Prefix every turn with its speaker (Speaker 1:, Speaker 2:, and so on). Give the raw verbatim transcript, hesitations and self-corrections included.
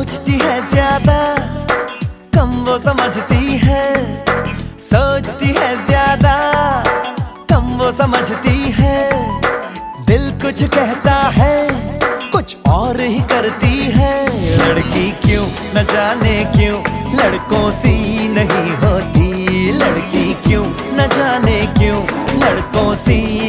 Speaker 1: सोचती है ज्यादा, कम वो समझती है। सोचती है ज्यादा, कम वो समझती है। दिल कुछ कहता है, कुछ और ही करती है। लड़की क्यों न जाने क्यों लड़कों सी नहीं होती। लड़की क्यों न जाने क्यों लड़कों सी